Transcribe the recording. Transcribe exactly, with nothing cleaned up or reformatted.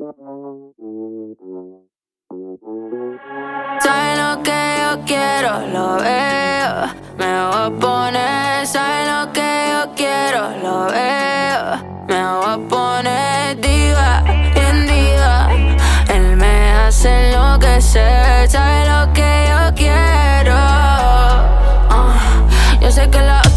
Sabe lo que yo quiero, lo veo. Me voy a poner, sabe lo que yo quiero, lo veo. Me voy a poner diva, bien diva. Él me hace enloquecer, sabe lo que yo quiero. Uh, yo sé que la